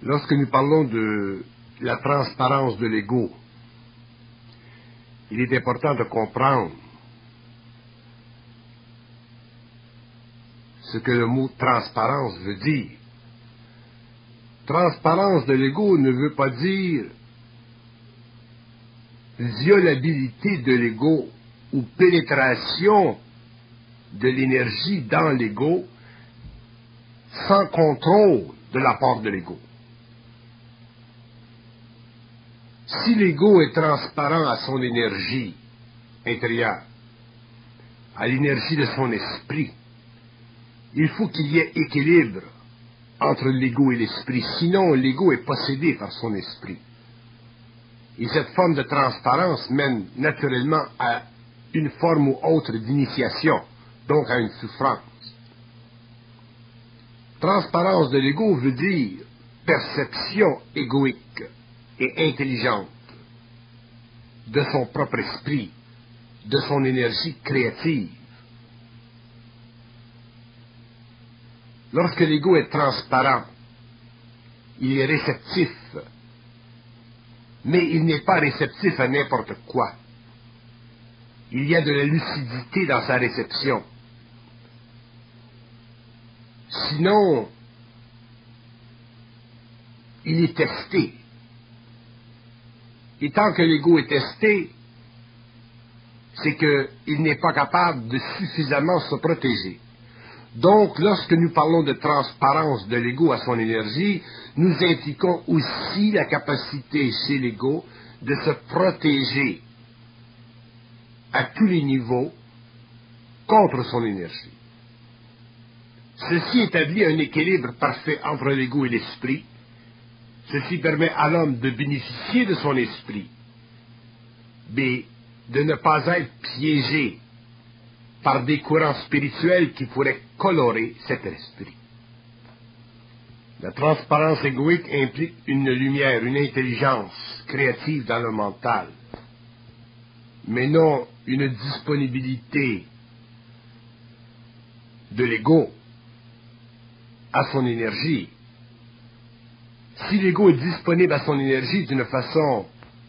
Lorsque nous parlons de la transparence de l'ego, il est important de comprendre ce que le mot transparence veut dire. Transparence de l'ego ne veut pas dire violabilité de l'ego ou pénétration de l'énergie dans l'ego sans contrôle de la part de l'ego. Si l'ego est transparent à son énergie intérieure, à l'énergie de son esprit, il faut qu'il y ait équilibre entre l'ego et l'esprit, sinon l'ego est possédé par son esprit. Et cette forme de transparence mène naturellement à une forme ou autre d'initiation, donc à une souffrance. Transparence de l'ego veut dire perception égoïque et intelligente de son propre esprit, de son énergie créative. Lorsque l'ego est transparent, il est réceptif, mais il n'est pas réceptif à n'importe quoi. Il y a de la lucidité dans sa réception. Sinon, il est testé. Et tant que l'ego est testé, c'est qu'il n'est pas capable de suffisamment se protéger. Donc, lorsque nous parlons de transparence de l'ego à son énergie, nous impliquons aussi la capacité chez l'ego de se protéger à tous les niveaux contre son énergie. Ceci établit un équilibre parfait entre l'ego et l'esprit. Ceci permet à l'homme de bénéficier de son esprit, mais de ne pas être piégé par des courants spirituels qui pourraient colorer cet esprit. La transparence égoïque implique une lumière, une intelligence créative dans le mental, mais non une disponibilité de l'ego à son énergie. Si l'ego est disponible à son énergie d'une façon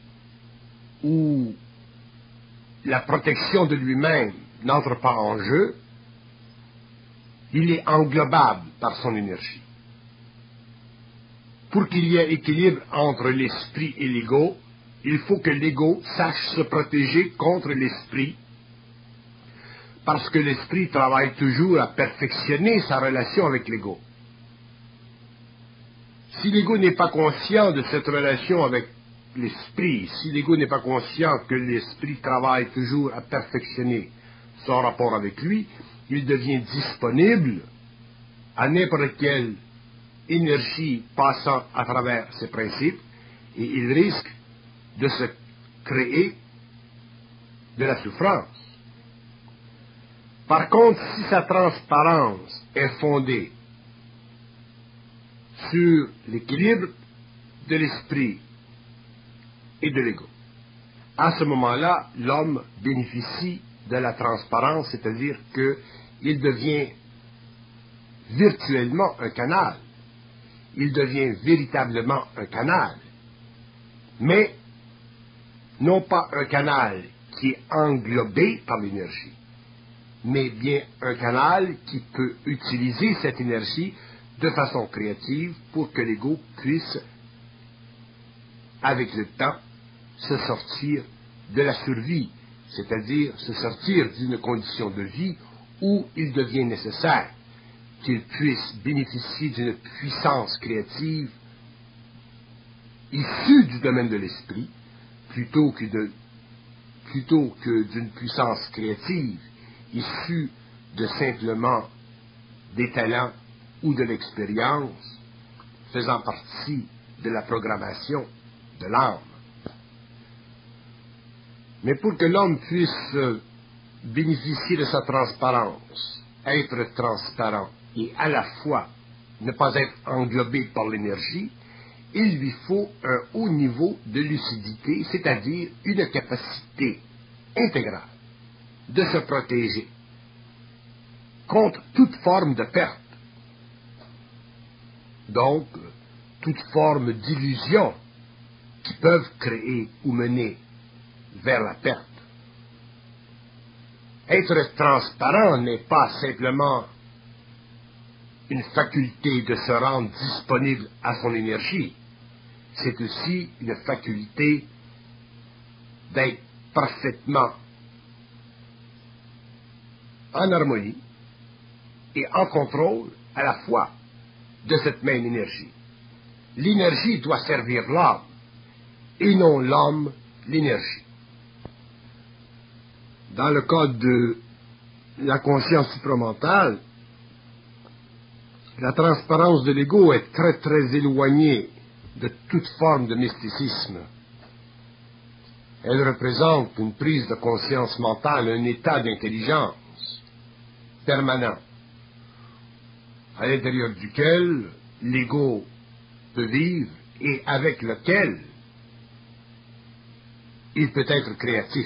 où la protection de lui-même n'entre pas en jeu, il est englobable par son énergie. Pour qu'il y ait équilibre entre l'esprit et l'ego, il faut que l'ego sache se protéger contre l'esprit, parce que l'esprit travaille toujours à perfectionner sa relation avec l'ego. Si l'ego n'est pas conscient de cette relation avec l'esprit, si l'ego n'est pas conscient que l'esprit travaille toujours à perfectionner son rapport avec lui, il devient disponible à n'importe quelle énergie passant à travers ses principes et il risque de se créer de la souffrance. Par contre, si sa transparence est fondée sur l'équilibre de l'esprit et de l'ego, à ce moment-là, l'homme bénéficie de la transparence, c'est-à-dire qu'il devient virtuellement un canal. Il devient véritablement un canal, mais non pas un canal qui est englobé par l'énergie, mais bien un canal qui peut utiliser cette énergie de façon créative pour que l'ego puisse, avec le temps, se sortir de la survie, c'est-à-dire se sortir d'une condition de vie où il devient nécessaire qu'il puisse bénéficier d'une puissance créative issue du domaine de l'esprit, plutôt que d'une puissance créative issue de simplement des talents ou de l'expérience faisant partie de la programmation de l'âme. Mais pour que l'homme puisse bénéficier de sa transparence, être transparent et à la fois ne pas être englobé par l'énergie, il lui faut un haut niveau de lucidité, c'est-à-dire une capacité intégrale de se protéger contre toute forme de perte. Donc, toute forme d'illusion qui peuvent créer ou mener vers la perte. Être transparent n'est pas simplement une faculté de se rendre disponible à son énergie, c'est aussi une faculté d'être parfaitement en harmonie et en contrôle à la fois de cette même énergie. L'énergie doit servir l'homme et non l'homme l'énergie. Dans le cas de la conscience supramentale, la transparence de l'ego est très très éloignée de toute forme de mysticisme. Elle représente une prise de conscience mentale, un état d'intelligence permanent, à l'intérieur duquel l'ego peut vivre et avec lequel il peut être créatif.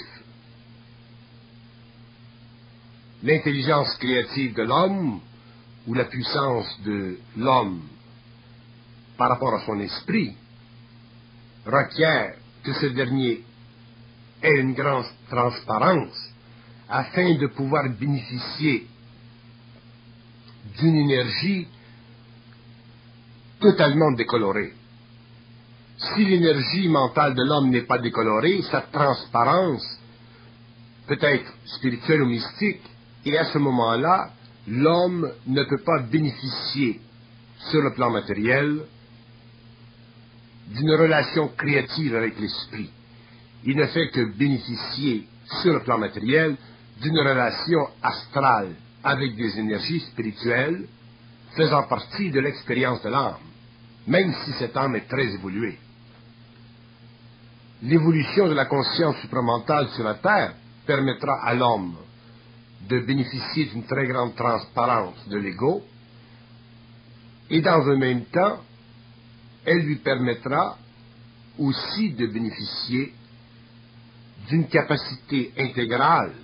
L'intelligence créative de l'homme, ou la puissance de l'homme par rapport à son esprit, requiert que ce dernier ait une grande transparence afin de pouvoir bénéficier d'une énergie totalement décolorée. Si l'énergie mentale de l'homme n'est pas décolorée, sa transparence peut être spirituelle ou mystique, et à ce moment-là, l'homme ne peut pas bénéficier sur le plan matériel d'une relation créative avec l'esprit. Il ne fait que bénéficier sur le plan matériel d'une relation astrale avec des énergies spirituelles faisant partie de l'expérience de l'âme, même si cette âme est très évoluée. L'évolution de la conscience supramentale sur la Terre permettra à l'homme de bénéficier d'une très grande transparence de l'ego, et dans un même temps, elle lui permettra aussi de bénéficier d'une capacité intégrale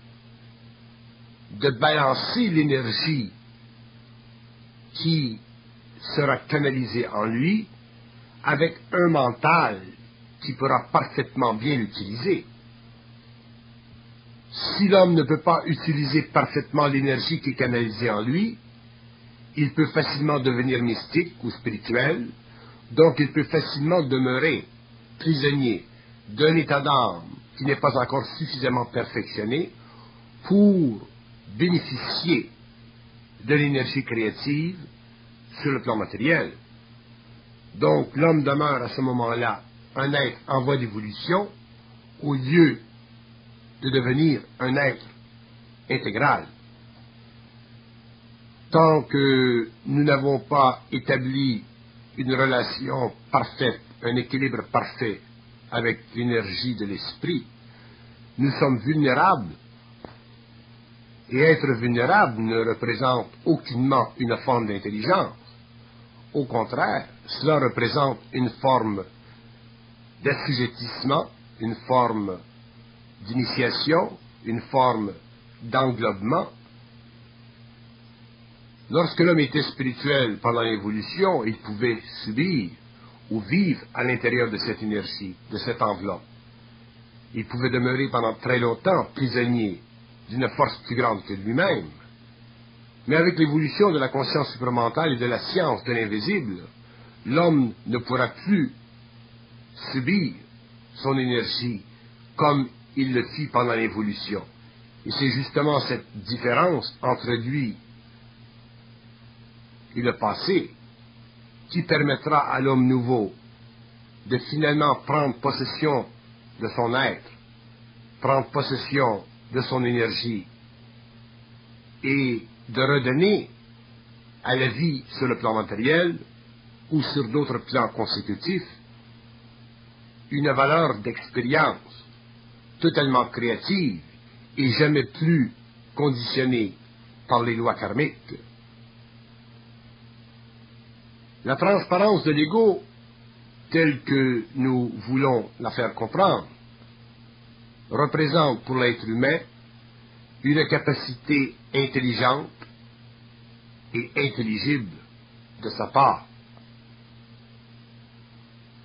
de balancer l'énergie qui sera canalisée en lui avec un mental qui pourra parfaitement bien l'utiliser. Si l'homme ne peut pas utiliser parfaitement l'énergie qui est canalisée en lui, il peut facilement devenir mystique ou spirituel, donc il peut facilement demeurer prisonnier d'un état d'âme qui n'est pas encore suffisamment perfectionné pour bénéficier de l'énergie créative sur le plan matériel. Donc l'homme demeure à ce moment-là un être en voie d'évolution au lieu de devenir un être intégral. Tant que nous n'avons pas établi une relation parfaite, un équilibre parfait avec l'énergie de l'esprit, nous sommes vulnérables. Et être vulnérable ne représente aucunement une forme d'intelligence. Au contraire, cela représente une forme d'assujettissement, une forme d'initiation, une forme d'englobement. Lorsque l'homme était spirituel pendant l'évolution, il pouvait subir ou vivre à l'intérieur de cette énergie, de cette enveloppe. Il pouvait demeurer pendant très longtemps prisonnier d'une force plus grande que lui-même. Mais avec l'évolution de la conscience supramentale et de la science de l'invisible, l'homme ne pourra plus subir son énergie comme il le fit pendant l'évolution. Et c'est justement cette différence entre lui et le passé qui permettra à l'homme nouveau de finalement prendre possession de son être, prendre possession de son énergie et de redonner à la vie sur le plan matériel ou sur d'autres plans consécutifs une valeur d'expérience totalement créative et jamais plus conditionnée par les lois karmiques. La transparence de l'ego, telle que nous voulons la faire comprendre, représente pour l'être humain une capacité intelligente et intelligible de sa part.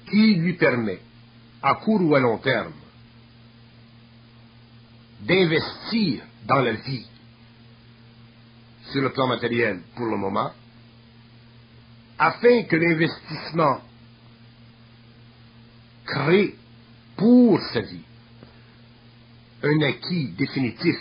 qui lui permet, à court ou à long terme, d'investir dans la vie sur le plan matériel pour le moment, afin que l'investissement crée pour sa vie un acquis définitif,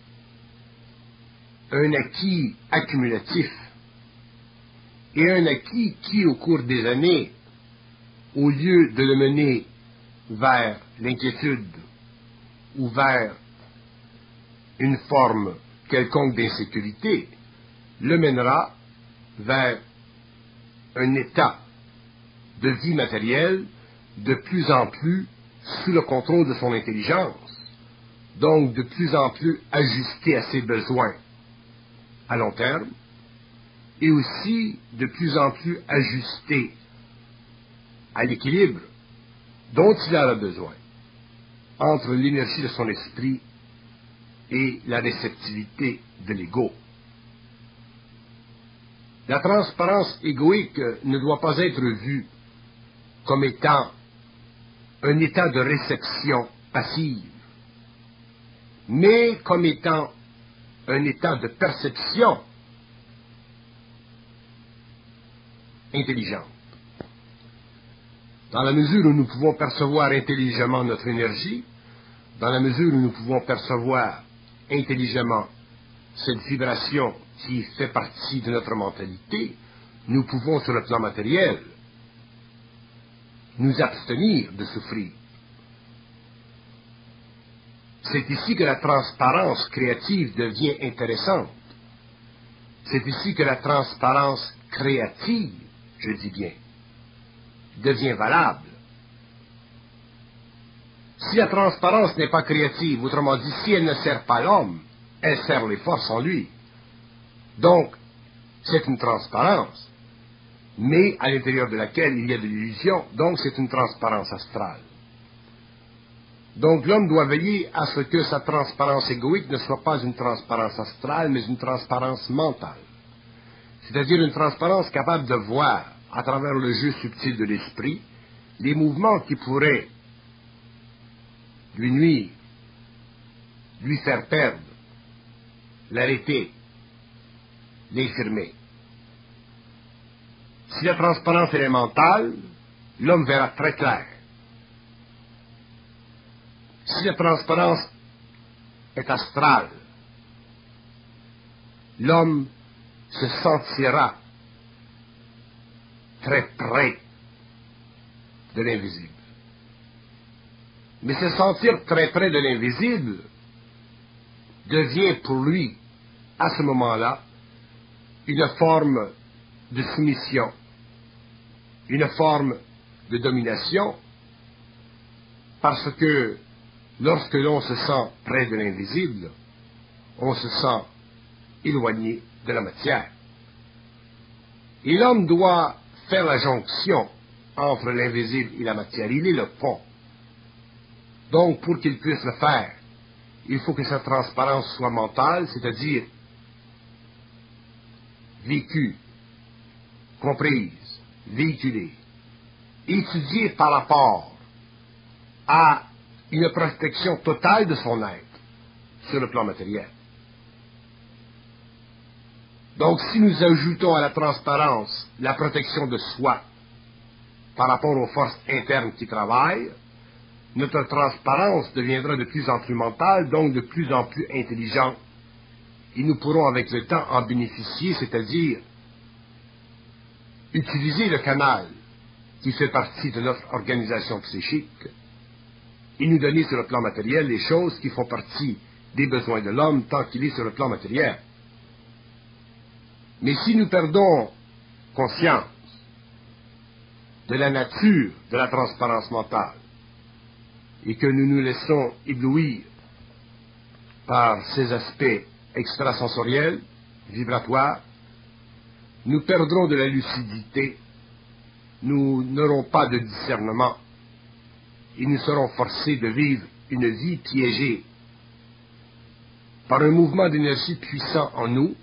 un acquis accumulatif, et un acquis qui, au cours des années, au lieu de le mener vers l'inquiétude ou vers une forme quelconque d'insécurité, le mènera vers un état de vie matérielle de plus en plus sous le contrôle de son intelligence, donc de plus en plus ajusté à ses besoins à long terme, et aussi de plus en plus ajusté à l'équilibre dont il a le besoin entre l'énergie de son esprit et la réceptivité de l'ego. La transparence égoïque ne doit pas être vue comme étant un état de réception passive, mais comme étant un état de perception intelligente. Dans la mesure où nous pouvons percevoir intelligemment notre énergie, dans la mesure où nous pouvons percevoir intelligemment cette vibration qui fait partie de notre mentalité, nous pouvons, sur le plan matériel, nous abstenir de souffrir. C'est ici que la transparence créative devient intéressante. C'est ici que la transparence créative, je dis bien, devient valable. Si la transparence n'est pas créative, autrement dit, si elle ne sert pas l'homme, elle sert les forces en lui. Donc, c'est une transparence, mais à l'intérieur de laquelle il y a de l'illusion, donc c'est une transparence astrale. Donc l'homme doit veiller à ce que sa transparence égoïque ne soit pas une transparence astrale, mais une transparence mentale. C'est-à-dire une transparence capable de voir, à travers le jeu subtil de l'esprit, les mouvements qui pourraient lui nuire, lui faire perdre, l'arrêter, l'infirmer. Si la transparence est mentale, l'homme verra très clair. Si la transparence est astrale, l'homme se sentira très près de l'invisible. Mais se sentir très près de l'invisible devient pour lui, à ce moment-là, une forme de soumission, une forme de domination, parce que lorsque l'on se sent près de l'invisible, on se sent éloigné de la matière. Et l'homme doit faire la jonction entre l'invisible et la matière. Il est le pont. Donc, pour qu'il puisse le faire, il faut que sa transparence soit mentale, c'est-à-dire vécue, comprise, véhiculée, étudiée par rapport à une prospection totale de son être sur le plan matériel. Donc, si nous ajoutons à la transparence la protection de soi par rapport aux forces internes qui travaillent, notre transparence deviendra de plus en plus mentale, donc de plus en plus intelligente. Et nous pourrons avec le temps en bénéficier, c'est-à-dire utiliser le canal qui fait partie de notre organisation psychique et nous donner sur le plan matériel les choses qui font partie des besoins de l'homme tant qu'il est sur le plan matériel. Mais si nous perdons conscience de la nature de la transparence mentale et que nous nous laissons éblouir par ces aspects extrasensoriels, vibratoires, nous perdrons de la lucidité, nous n'aurons pas de discernement et nous serons forcés de vivre une vie piégée par un mouvement d'énergie puissant en nous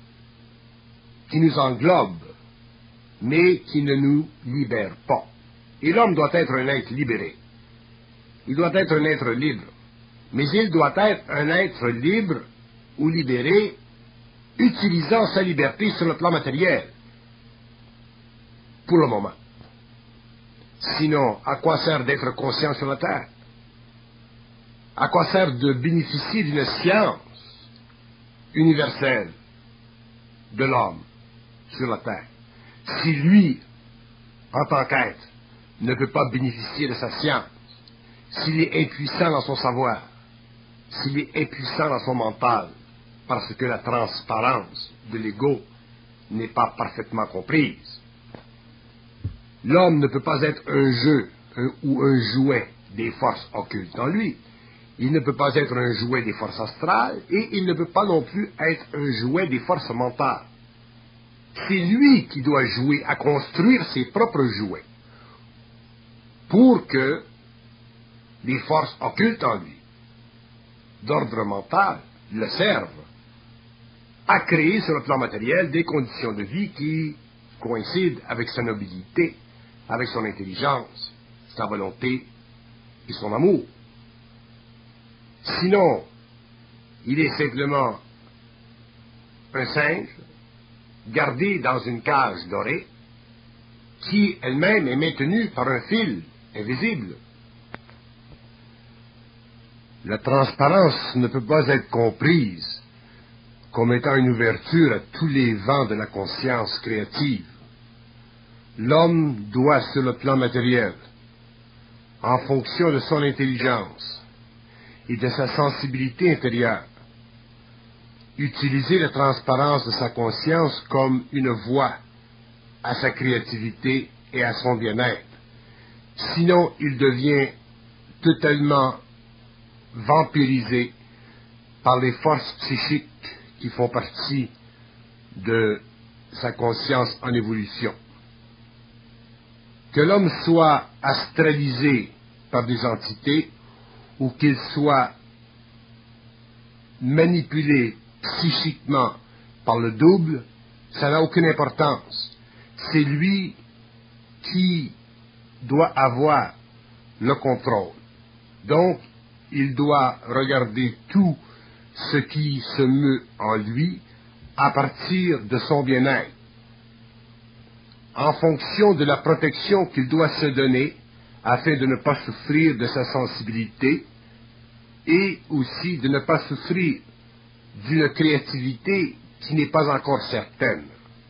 qui nous englobe, mais qui ne nous libère pas. Et l'homme doit être un être libéré. Il doit être un être libre. Mais il doit être un être libre ou libéré utilisant sa liberté sur le plan matériel. Pour le moment. Sinon, à quoi sert d'être conscient sur la Terre? À quoi sert de bénéficier d'une science universelle de l'homme sur la Terre si lui, en tant qu'être, ne peut pas bénéficier de sa science, s'il est impuissant dans son savoir, s'il est impuissant dans son mental, parce que la transparence de l'ego n'est pas parfaitement comprise? L'homme ne peut pas être un jeu ou un jouet des forces occultes en lui. Il ne peut pas être un jouet des forces astrales et il ne peut pas non plus être un jouet des forces mentales. C'est lui qui doit jouer à construire ses propres jouets pour que les forces occultes en lui, d'ordre mental, le servent à créer sur le plan matériel des conditions de vie qui coïncident avec sa nobilité, avec son intelligence, sa volonté et son amour. Sinon, il est simplement un singe gardé dans une cage dorée qui elle-même est maintenue par un fil invisible. La transparence ne peut pas être comprise comme étant une ouverture à tous les vents de la conscience créative. L'homme doit, sur le plan matériel, en fonction de son intelligence et de sa sensibilité intérieure, utiliser la transparence de sa conscience comme une voie à sa créativité et à son bien-être. Sinon, il devient totalement vampirisé par les forces psychiques qui font partie de sa conscience en évolution. Que l'homme soit astralisé par des entités ou qu'il soit manipulé psychiquement par le double, ça n'a aucune importance. C'est lui qui doit avoir le contrôle. Donc, il doit regarder tout ce qui se meut en lui à partir de son bien-être, en fonction de la protection qu'il doit se donner afin de ne pas souffrir de sa sensibilité et aussi de ne pas souffrir d'une créativité qui n'est pas encore certaine.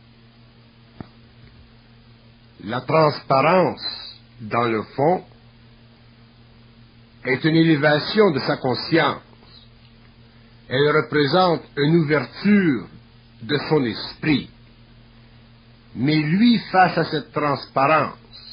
La transparence, dans le fond, est une élévation de sa conscience. Elle représente une ouverture de son esprit. Mais lui, face à cette transparence,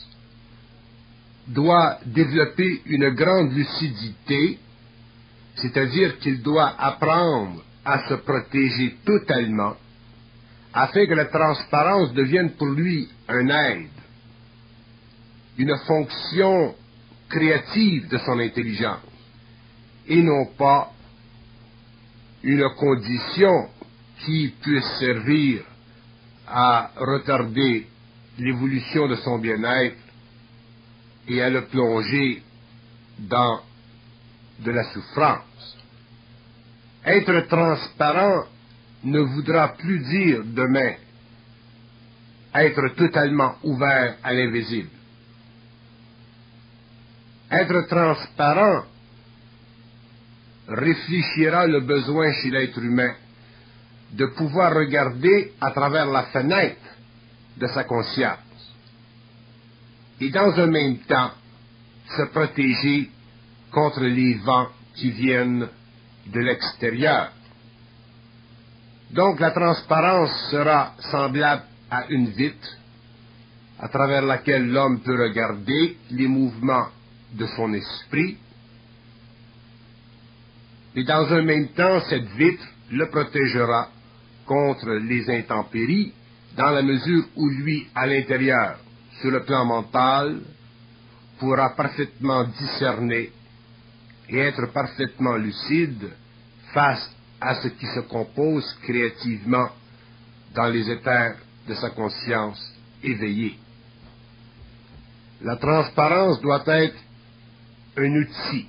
doit développer une grande lucidité, c'est-à-dire qu'il doit apprendre à se protéger totalement, afin que la transparence devienne pour lui un aide, une fonction créative de son intelligence, et non pas une condition qui puisse servir à retarder l'évolution de son bien-être et à le plonger dans de la souffrance. Être transparent ne voudra plus dire demain être totalement ouvert à l'invisible. Être transparent réfléchira le besoin chez l'être humain de pouvoir regarder à travers la fenêtre de sa conscience et dans un même temps se protéger contre les vents qui viennent de l'extérieur. Donc la transparence sera semblable à une vitre à travers laquelle l'homme peut regarder les mouvements de son esprit, et dans un même temps cette vitre le protégera contre les intempéries dans la mesure où lui, à l'intérieur, sur le plan mental, pourra parfaitement discerner et être parfaitement lucide face à ce qui se compose créativement dans les éthers de sa conscience éveillée. La transparence doit être un outil.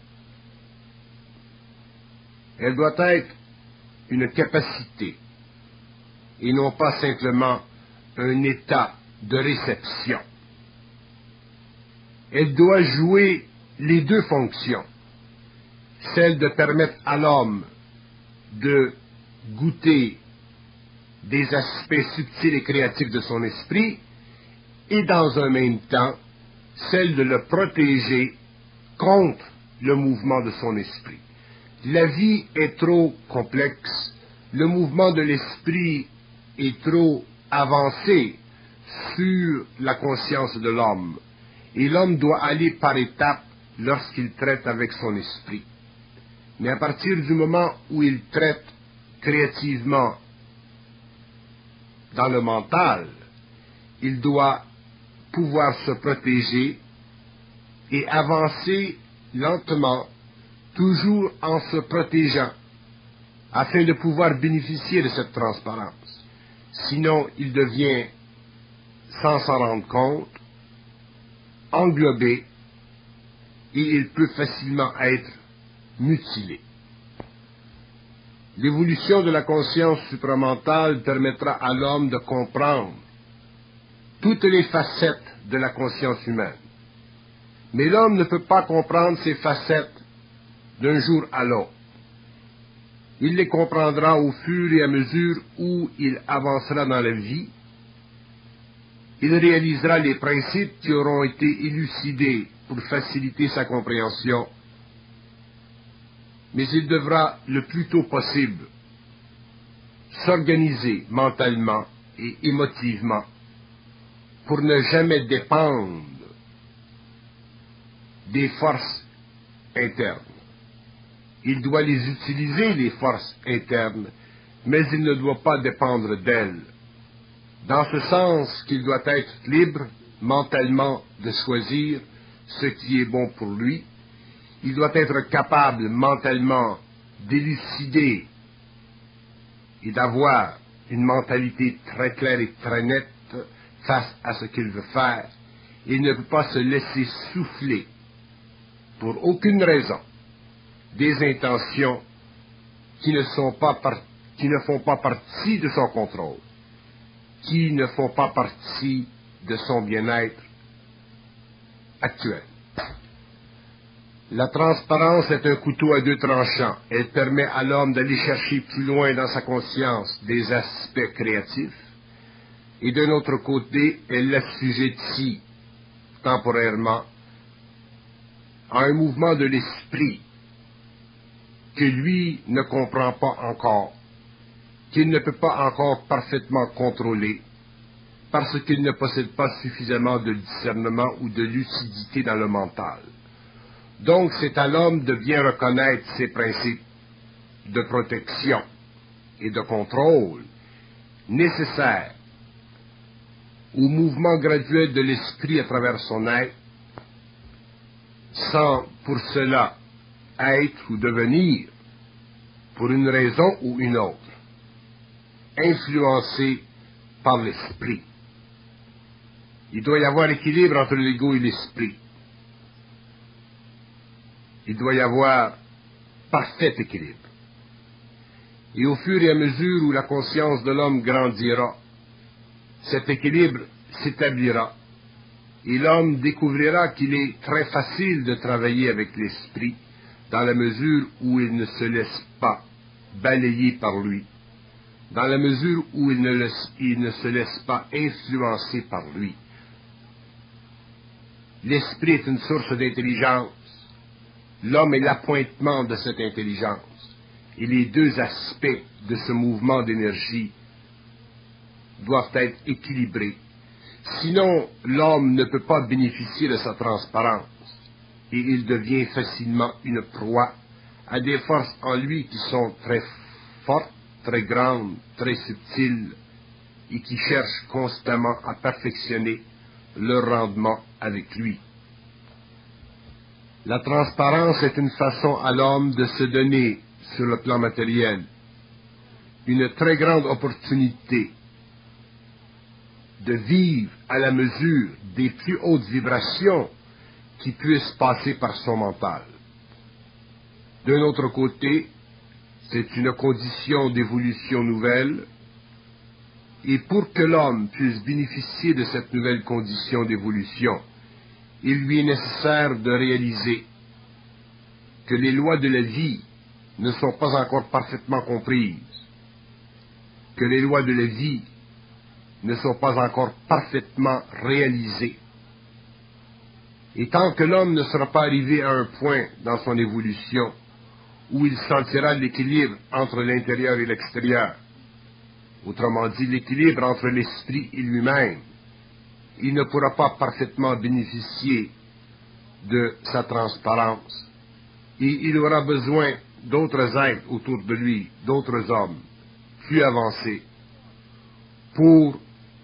Elle doit être une capacité et non pas simplement un état de réception. Elle doit jouer les deux fonctions, celle de permettre à l'homme de goûter des aspects subtils et créatifs de son esprit, et dans un même temps, celle de le protéger contre le mouvement de son esprit. La vie est trop complexe, le mouvement de l'esprit est trop avancé sur la conscience de l'homme, et l'homme doit aller par étapes lorsqu'il traite avec son esprit. Mais à partir du moment où il traite créativement dans le mental, il doit pouvoir se protéger et avancer lentement, toujours en se protégeant, afin de pouvoir bénéficier de cette transparence. Sinon, il devient, sans s'en rendre compte, englobé, et il peut facilement être mutilé. L'évolution de la conscience supramentale permettra à l'homme de comprendre toutes les facettes de la conscience humaine. Mais l'homme ne peut pas comprendre ces facettes d'un jour à l'autre. Il les comprendra au fur et à mesure où il avancera dans la vie. Il réalisera les principes qui auront été élucidés pour faciliter sa compréhension. Mais il devra le plus tôt possible s'organiser mentalement et émotivement pour ne jamais dépendre des forces internes. Il doit les utiliser, les forces internes, mais il ne doit pas dépendre d'elles. Dans ce sens qu'il doit être libre mentalement de choisir ce qui est bon pour lui. Il doit être capable mentalement d'élucider et d'avoir une mentalité très claire et très nette face à ce qu'il veut faire. Il ne peut pas se laisser souffler pour aucune raison des intentions qui ne font pas partie de son contrôle, qui ne font pas partie de son bien-être actuel. La transparence est un couteau à deux tranchants. Elle permet à l'homme d'aller chercher plus loin dans sa conscience des aspects créatifs, et d'un autre côté, elle l'assujettit temporairement à un mouvement de l'esprit que lui ne comprend pas encore, qu'il ne peut pas encore parfaitement contrôler, parce qu'il ne possède pas suffisamment de discernement ou de lucidité dans le mental. Donc c'est à l'homme de bien reconnaître ses principes de protection et de contrôle nécessaires au mouvement graduel de l'esprit à travers son être, sans pour cela être ou devenir, pour une raison ou une autre, influencé par l'esprit. Il doit y avoir équilibre entre l'ego et l'esprit. Il doit y avoir parfait équilibre. Et au fur et à mesure où la conscience de l'homme grandira, cet équilibre s'établira, et l'homme découvrira qu'il est très facile de travailler avec l'esprit, dans la mesure où il ne se laisse pas balayer par lui, dans la mesure où il ne se laisse pas influencer par lui. L'esprit est une source d'intelligence. L'homme est l'appointement de cette intelligence. Et les deux aspects de ce mouvement d'énergie doivent être équilibrés. Sinon, l'homme ne peut pas bénéficier de sa transparence. Et il devient facilement une proie à des forces en lui qui sont très fortes, très grandes, très subtiles, et qui cherchent constamment à perfectionner leur rendement avec lui. La transparence est une façon à l'homme de se donner, sur le plan matériel, une très grande opportunité de vivre à la mesure des plus hautes vibrations qui puissent passer par son mental. D'un autre côté, c'est une condition d'évolution nouvelle, et pour que l'homme puisse bénéficier de cette nouvelle condition d'évolution, il lui est nécessaire de réaliser que les lois de la vie ne sont pas encore parfaitement comprises, que les lois de la vie ne sont pas encore parfaitement réalisées. Et tant que l'homme ne sera pas arrivé à un point dans son évolution où il sentira l'équilibre entre l'intérieur et l'extérieur, autrement dit l'équilibre entre l'esprit et lui-même, il ne pourra pas parfaitement bénéficier de sa transparence. Et il aura besoin d'autres êtres autour de lui, d'autres hommes plus avancés, pour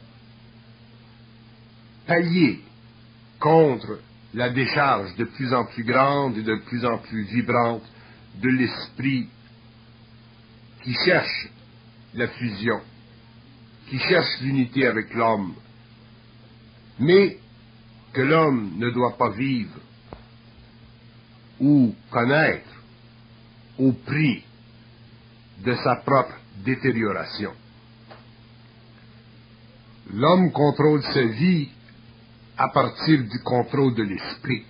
pallier contre la décharge de plus en plus grande et de plus en plus vibrante de l'esprit qui cherche la fusion, qui cherche l'unité avec l'homme, mais que l'homme ne doit pas vivre ou connaître au prix de sa propre détérioration. L'homme contrôle sa vie à partir du contrôle de l'esprit.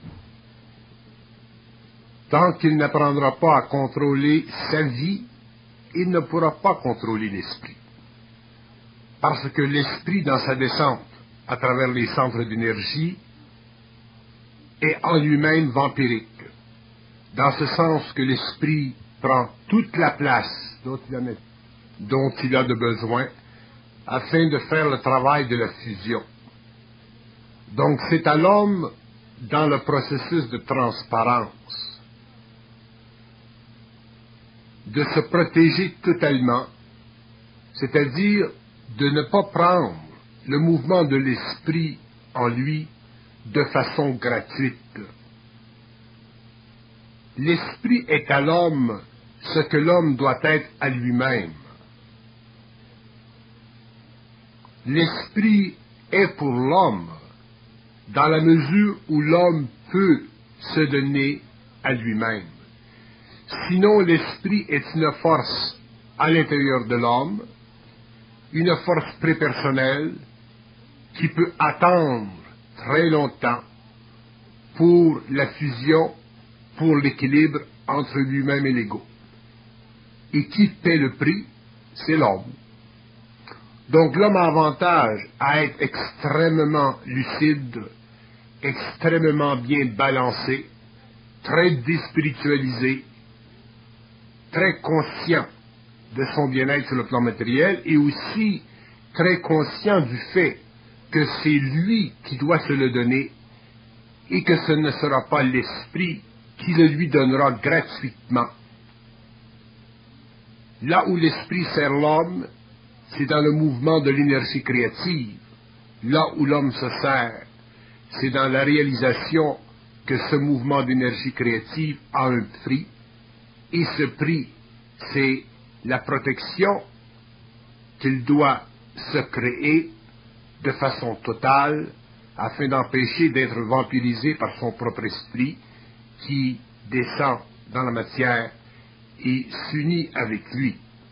Tant qu'il n'apprendra pas à contrôler sa vie, il ne pourra pas contrôler l'esprit. Parce que l'esprit, dans sa descente à travers les centres d'énergie, est en lui-même vampirique, dans ce sens que l'esprit prend toute la place dont il a de besoin afin de faire le travail de la fusion. Donc c'est à l'homme, dans le processus de transparence, de se protéger totalement, c'est-à-dire de ne pas prendre le mouvement de l'esprit en lui de façon gratuite. L'esprit est à l'homme ce que l'homme doit être à lui-même. L'esprit est pour l'homme dans la mesure où l'homme peut se donner à lui-même. Sinon, l'esprit est une force à l'intérieur de l'homme, une force prépersonnelle qui peut attendre très longtemps pour la fusion, pour l'équilibre entre lui-même et l'ego. Et qui paie le prix? C'est l'homme. Donc l'homme a avantage à être extrêmement lucide, extrêmement bien balancé, très déspiritualisé, très conscient de son bien-être sur le plan matériel et aussi très conscient du fait que c'est lui qui doit se le donner et que ce ne sera pas l'esprit qui le lui donnera gratuitement. Là où l'esprit sert l'homme, c'est dans le mouvement de l'énergie créative. Là où l'homme se sert, c'est dans la réalisation que ce mouvement d'énergie créative a un prix, et ce prix, c'est la protection qu'il doit se créer de façon totale afin d'empêcher d'être vampirisé par son propre esprit qui descend dans la matière et s'unit avec lui.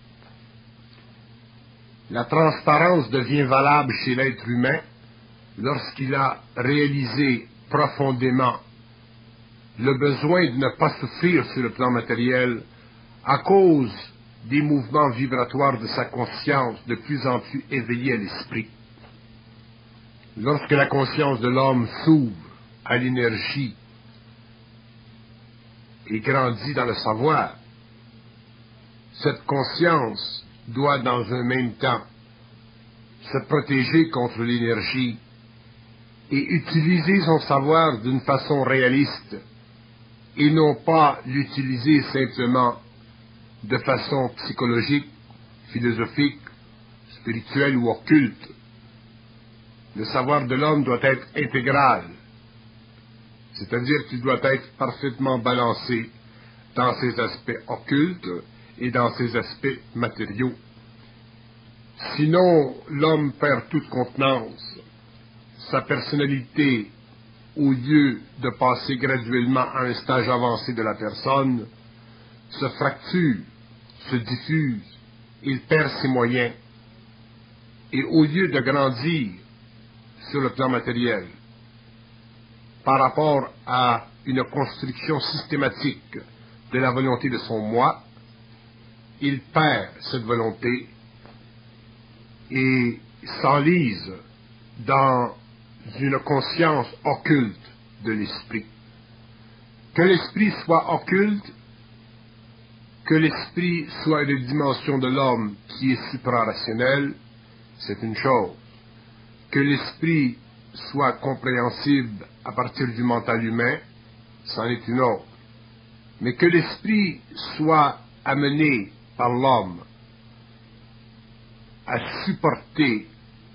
La transparence devient valable chez l'être humain lorsqu'il a réalisé profondément le besoin de ne pas souffrir sur le plan matériel à cause des mouvements vibratoires de sa conscience de plus en plus éveillés à l'esprit. Lorsque la conscience de l'homme s'ouvre à l'énergie et grandit dans le savoir, cette conscience doit dans un même temps se protéger contre l'énergie et utiliser son savoir d'une façon réaliste et non pas l'utiliser simplement de façon psychologique, philosophique, spirituelle ou occulte. Le savoir de l'homme doit être intégral, c'est-à-dire qu'il doit être parfaitement balancé dans ses aspects occultes et dans ses aspects matériaux. Sinon, l'homme perd toute contenance. Sa personnalité, au lieu de passer graduellement à un stage avancé de la personne, se fracture, se diffuse, il perd ses moyens. Et au lieu de grandir sur le plan matériel, par rapport à une construction systématique de la volonté de son moi, il perd cette volonté et s'enlise dans une conscience occulte de l'esprit. Que l'esprit soit occulte, que l'esprit soit une dimension de l'homme qui est suprarationnelle, c'est une chose. Que l'esprit soit compréhensible à partir du mental humain, c'en est une autre. Mais que l'esprit soit amené par l'homme à supporter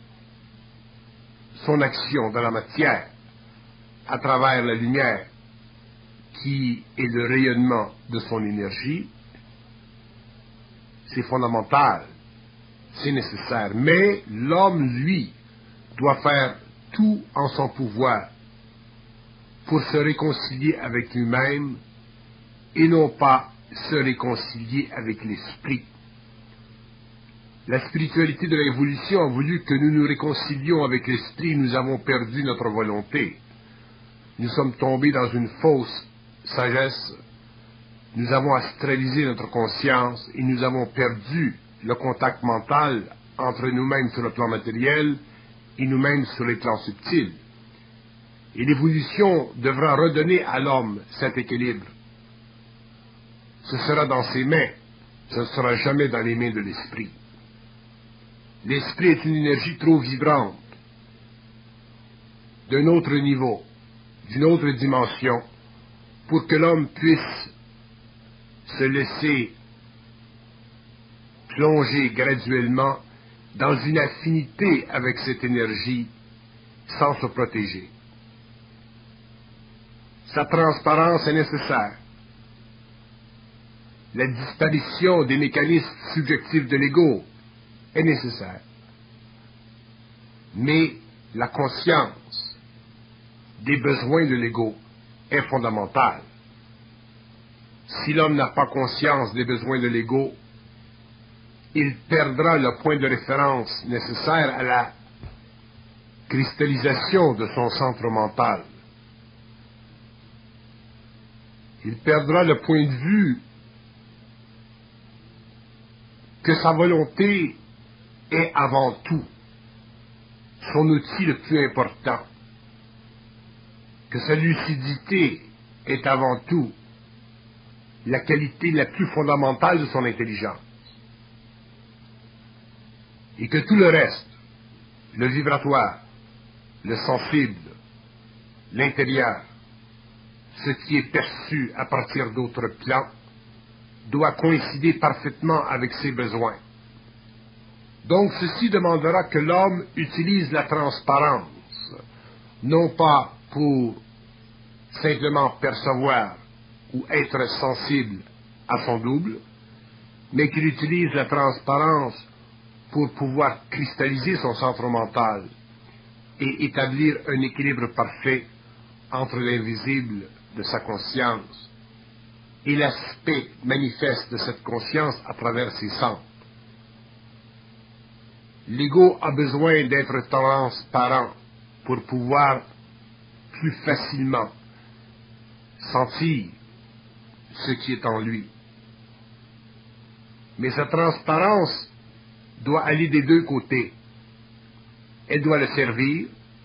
son action dans la matière à travers la lumière qui est le rayonnement de son énergie, c'est fondamental, c'est nécessaire. Mais l'homme, lui, doit faire tout en son pouvoir pour se réconcilier avec lui-même et non pas se réconcilier avec l'esprit. La spiritualité de l'évolution a voulu que nous nous réconcilions avec l'esprit, nous avons perdu notre volonté. Nous sommes tombés dans une fausse sagesse, nous avons astralisé notre conscience et nous avons perdu le contact mental entre nous-mêmes sur le plan matériel et nous-mêmes sur les plans subtils. Et l'évolution devra redonner à l'homme cet équilibre. Ce sera dans ses mains, ce ne sera jamais dans les mains de l'esprit. L'esprit est une énergie trop vibrante, d'un autre niveau, d'une autre dimension, pour que l'homme puisse se laisser plonger graduellement dans une affinité avec cette énergie sans se protéger. Sa transparence est nécessaire. La disparition des mécanismes subjectifs de l'ego est nécessaire. Mais la conscience des besoins de l'ego est fondamentale. Si l'homme n'a pas conscience des besoins de l'ego, il perdra le point de référence nécessaire à la cristallisation de son centre mental. Il perdra le point de vue que sa volonté est avant tout son outil le plus important, que sa lucidité est avant tout la qualité la plus fondamentale de son intelligence, et que tout le reste, le vibratoire, le sensible, l'intérieur, ce qui est perçu à partir d'autres plans, doit coïncider parfaitement avec ses besoins. Donc ceci demandera que l'homme utilise la transparence, non pas pour simplement percevoir ou être sensible à son double, mais qu'il utilise la transparence pour pouvoir cristalliser son centre mental et établir un équilibre parfait entre l'invisible de sa conscience et l'aspect manifeste de cette conscience à travers ses centres. L'ego a besoin d'être transparent pour pouvoir plus facilement sentir ce qui est en lui. Mais sa transparence doit aller des deux côtés. Elle doit le servir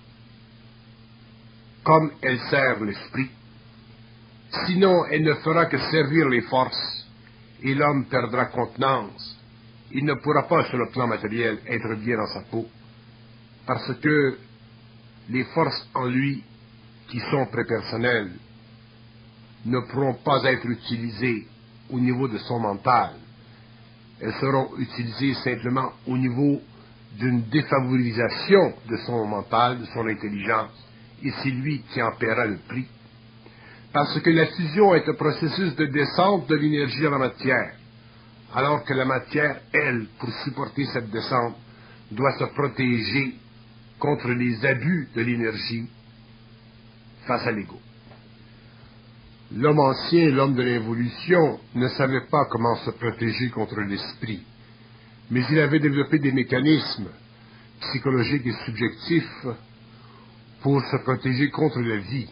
comme elle sert l'esprit. Sinon, elle ne fera que servir les forces et l'homme perdra contenance. Il ne pourra pas, sur le plan matériel, être bien dans sa peau parce que les forces en lui qui sont prépersonnelles ne pourront pas être utilisées au niveau de son mental. Elles seront utilisées simplement au niveau d'une défavorisation de son mental, de son intelligence, et c'est lui qui en paiera le prix. Parce que la fusion est un processus de descente de l'énergie dans la matière, alors que la matière, elle, pour supporter cette descente, doit se protéger contre les abus de l'énergie face à l'ego. L'homme ancien, l'homme de l'évolution, ne savait pas comment se protéger contre l'esprit, mais il avait développé des mécanismes psychologiques et subjectifs pour se protéger contre la vie.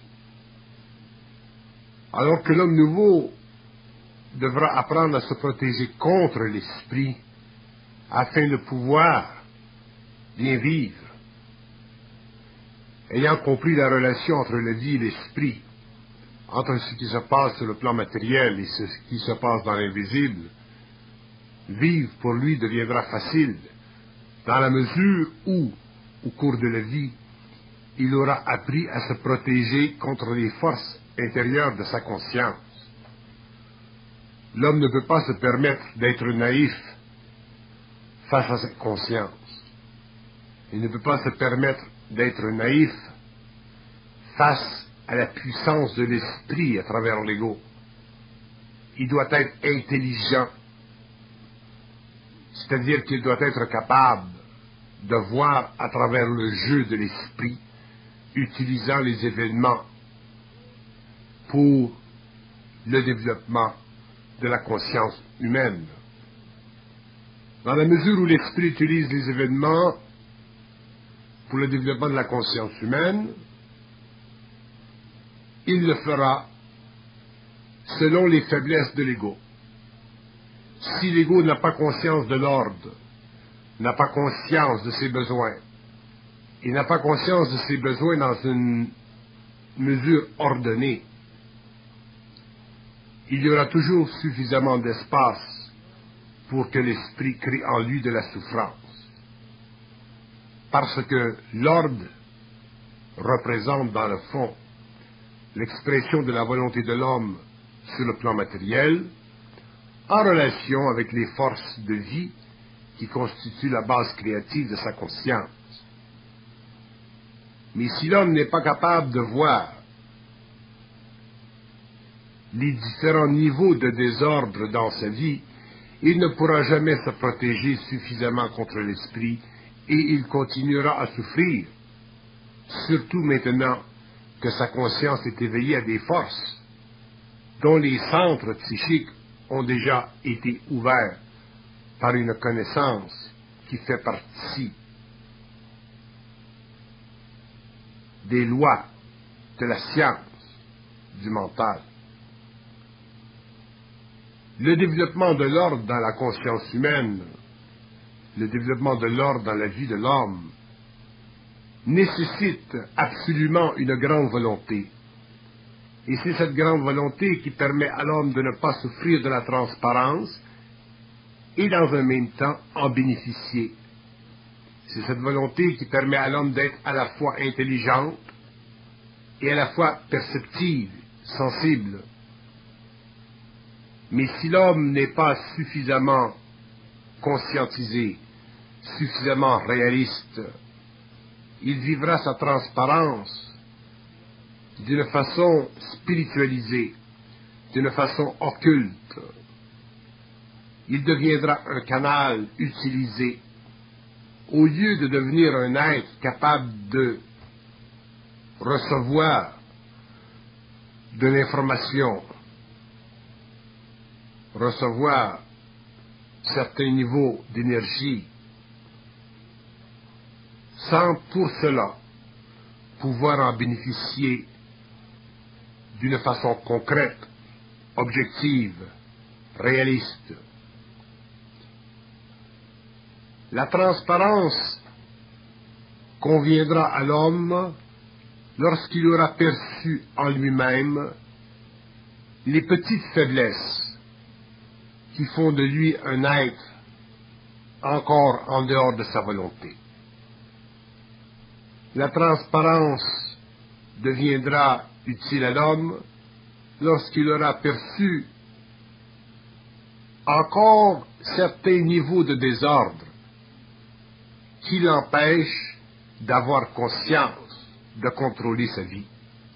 Alors que l'homme nouveau devra apprendre à se protéger contre l'esprit afin de pouvoir bien vivre. Ayant compris la relation entre la vie et l'esprit, entre ce qui se passe sur le plan matériel et ce qui se passe dans l'invisible, vivre pour lui deviendra facile dans la mesure où, au cours de la vie, il aura appris à se protéger contre les forces intérieures de sa conscience. L'homme ne peut pas se permettre d'être naïf face à sa conscience. Il ne peut pas se permettre d'être naïf face à la puissance de l'esprit à travers l'ego. Il doit être intelligent, c'est-à-dire qu'il doit être capable de voir à travers le jeu de l'esprit, utilisant les événements pour le développement de la conscience humaine. Dans la mesure où l'esprit utilise les événements pour le développement de la conscience humaine, il le fera selon les faiblesses de l'ego. Si l'ego n'a pas conscience de l'ordre, n'a pas conscience de ses besoins, il n'a pas conscience de ses besoins dans une mesure ordonnée, il y aura toujours suffisamment d'espace pour que l'esprit crée en lui de la souffrance. Parce que l'ordre représente dans le fond l'expression de la volonté de l'homme sur le plan matériel, en relation avec les forces de vie qui constituent la base créative de sa conscience. Mais si l'homme n'est pas capable de voir les différents niveaux de désordre dans sa vie, il ne pourra jamais se protéger suffisamment contre l'esprit et il continuera à souffrir, surtout maintenant que sa conscience est éveillée à des forces dont les centres psychiques ont déjà été ouverts par une connaissance qui fait partie des lois de la science du mental. Le développement de l'ordre dans la conscience humaine, le développement de l'ordre dans la vie de l'homme, nécessite absolument une grande volonté. Et c'est cette grande volonté qui permet à l'homme de ne pas souffrir de la transparence et dans un même temps en bénéficier. C'est cette volonté qui permet à l'homme d'être à la fois intelligente et à la fois perceptive, sensible. Mais si l'homme n'est pas suffisamment conscientisé, suffisamment réaliste, il vivra sa transparence d'une façon spiritualisée, d'une façon occulte. Il deviendra un canal utilisé au lieu de devenir un être capable de recevoir de l'information, recevoir certains niveaux d'énergie, sans pour cela pouvoir en bénéficier d'une façon concrète, objective, réaliste. La transparence conviendra à l'homme lorsqu'il aura perçu en lui-même les petites faiblesses qui font de lui un être encore en dehors de sa volonté. La transparence deviendra utile à l'homme lorsqu'il aura perçu encore certains niveaux de désordre qui l'empêchent d'avoir conscience de contrôler sa vie.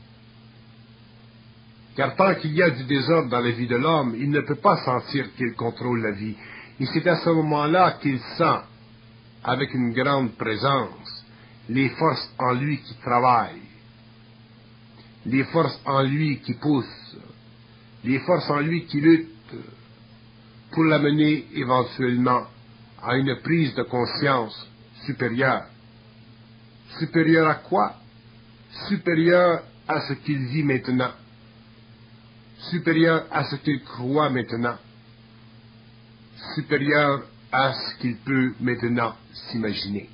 Car tant qu'il y a du désordre dans la vie de l'homme, il ne peut pas sentir qu'il contrôle la vie. Et c'est à ce moment-là qu'il sent avec une grande présence les forces en lui qui travaillent, les forces en lui qui poussent, les forces en lui qui luttent pour l'amener éventuellement à une prise de conscience supérieure. Supérieure à quoi? Supérieure à ce qu'il vit maintenant, supérieur à ce qu'il croit maintenant, supérieur à ce qu'il peut maintenant s'imaginer.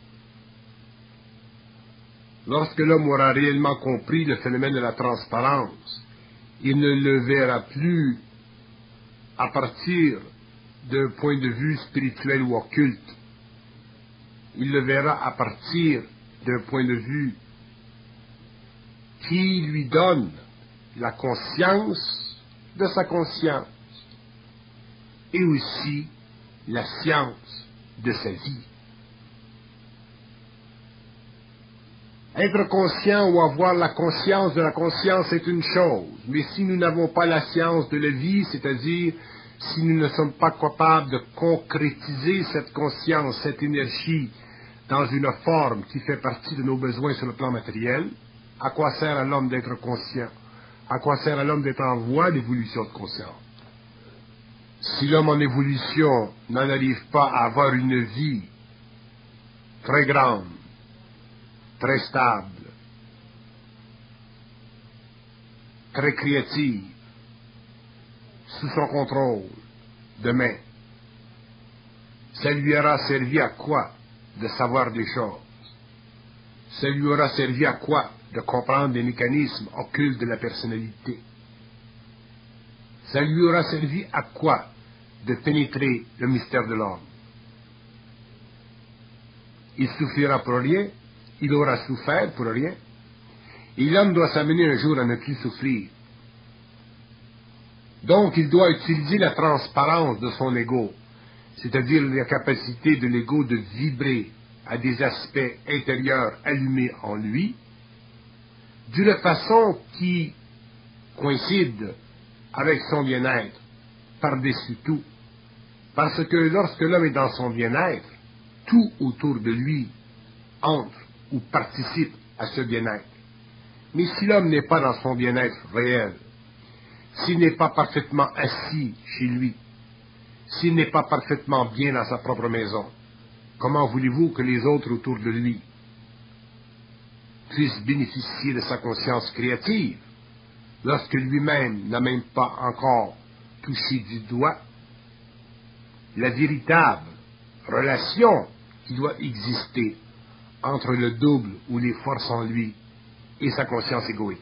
Lorsque l'homme aura réellement compris le phénomène de la transparence, il ne le verra plus à partir d'un point de vue spirituel ou occulte. Il le verra à partir d'un point de vue qui lui donne la conscience de sa conscience et aussi la science de sa vie. Être conscient ou avoir la conscience de la conscience est une chose, mais si nous n'avons pas la science de la vie, c'est-à-dire si nous ne sommes pas capables de concrétiser cette conscience, cette énergie dans une forme qui fait partie de nos besoins sur le plan matériel, à quoi sert à l'homme d'être conscient? À quoi sert à l'homme d'être en voie d'évolution de conscience? Si l'homme en évolution n'en arrive pas à avoir une vie très grande, très stable, très créative, sous son contrôle, demain, ça lui aura servi à quoi de savoir des choses? Ça lui aura servi à quoi de comprendre les mécanismes occultes de la personnalité? Ça lui aura servi à quoi de pénétrer le mystère de l'homme? Il souffrira pour rien, il aura souffert pour rien, et l'homme doit s'amener un jour à ne plus souffrir. Donc il doit utiliser la transparence de son ego, c'est-à-dire la capacité de l'ego de vibrer à des aspects intérieurs allumés en lui, d'une façon qui coïncide avec son bien-être, par-dessus tout. Parce que lorsque l'homme est dans son bien-être, tout autour de lui entre ou participe à ce bien-être. Mais si l'homme n'est pas dans son bien-être réel, s'il n'est pas parfaitement assis chez lui, s'il n'est pas parfaitement bien dans sa propre maison, comment voulez-vous que les autres autour de lui puissent bénéficier de sa conscience créative lorsque lui-même n'a même pas encore touché du doigt la véritable relation qui doit exister entre le double ou les forces en lui et sa conscience égoïque?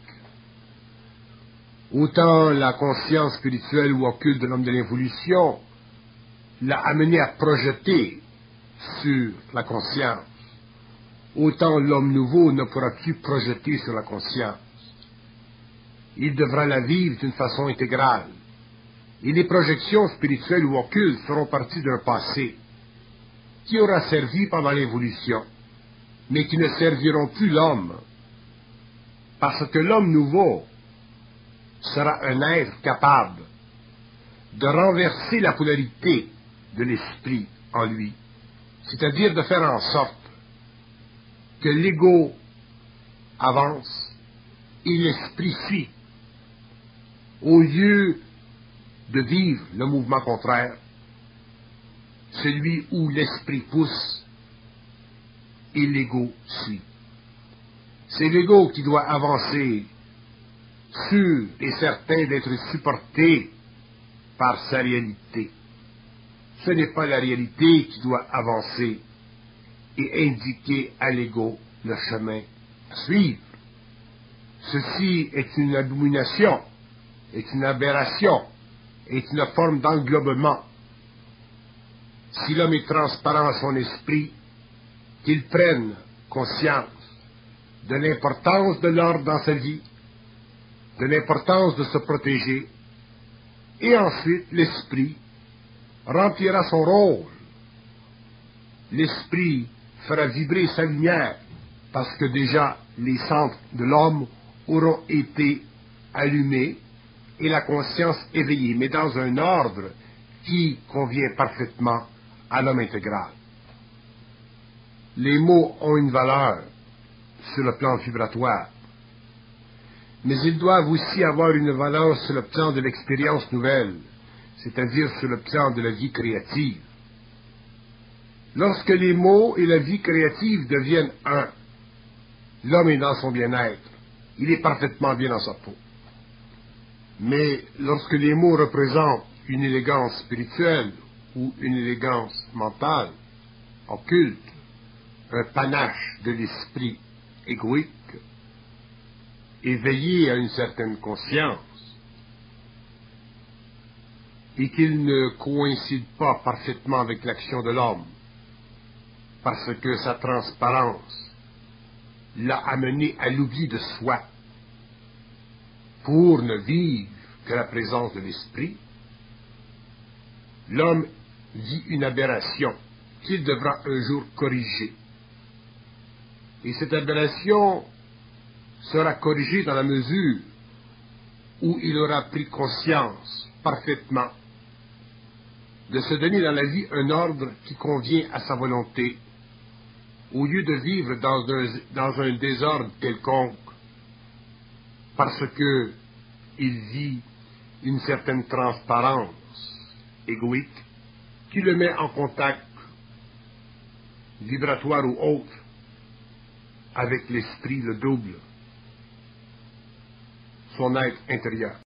Autant la conscience spirituelle ou occulte de l'homme de l'évolution l'a amené à projeter sur la conscience, autant l'homme nouveau ne pourra plus projeter sur la conscience. Il devra la vivre d'une façon intégrale. Et les projections spirituelles ou occultes feront partie d'un passé qui aura servi pendant l'évolution, mais qui ne serviront plus l'homme, parce que l'homme nouveau sera un être capable de renverser la polarité de l'esprit en lui, c'est-à-dire de faire en sorte que l'ego avance et l'esprit suit, au lieu de vivre le mouvement contraire, celui où l'esprit pousse et l'ego suit. C'est l'ego qui doit avancer, sûr et certain d'être supporté par sa réalité. Ce n'est pas la réalité qui doit avancer et indiquer à l'ego le chemin à suivre. Ceci est une abomination, est une aberration, est une forme d'englobement. Si l'homme est transparent à son esprit, qu'il prenne conscience de l'importance de l'ordre dans sa vie, de l'importance de se protéger, et ensuite l'esprit remplira son rôle. L'esprit fera vibrer sa lumière, parce que déjà les centres de l'homme auront été allumés et la conscience éveillée, mais dans un ordre qui convient parfaitement à l'homme intégral. Les mots ont une valeur sur le plan vibratoire, mais ils doivent aussi avoir une valeur sur le plan de l'expérience nouvelle, c'est-à-dire sur le plan de la vie créative. Lorsque les mots et la vie créative deviennent un, l'homme est dans son bien-être, il est parfaitement bien dans sa peau. Mais lorsque les mots représentent une élégance spirituelle ou une élégance mentale, occulte, un panache de l'esprit égoïque, éveillé à une certaine conscience, et qu'il ne coïncide pas parfaitement avec l'action de l'homme, parce que sa transparence l'a amené à l'oubli de soi, pour ne vivre que la présence de l'esprit, l'homme vit une aberration qu'il devra un jour corriger. Et cette aberration sera corrigée dans la mesure où il aura pris conscience parfaitement de se donner dans la vie un ordre qui convient à sa volonté, au lieu de vivre dans un désordre quelconque, parce que il vit une certaine transparence égoïque qui le met en contact vibratoire ou autre avec l'esprit, le double, son être intérieur.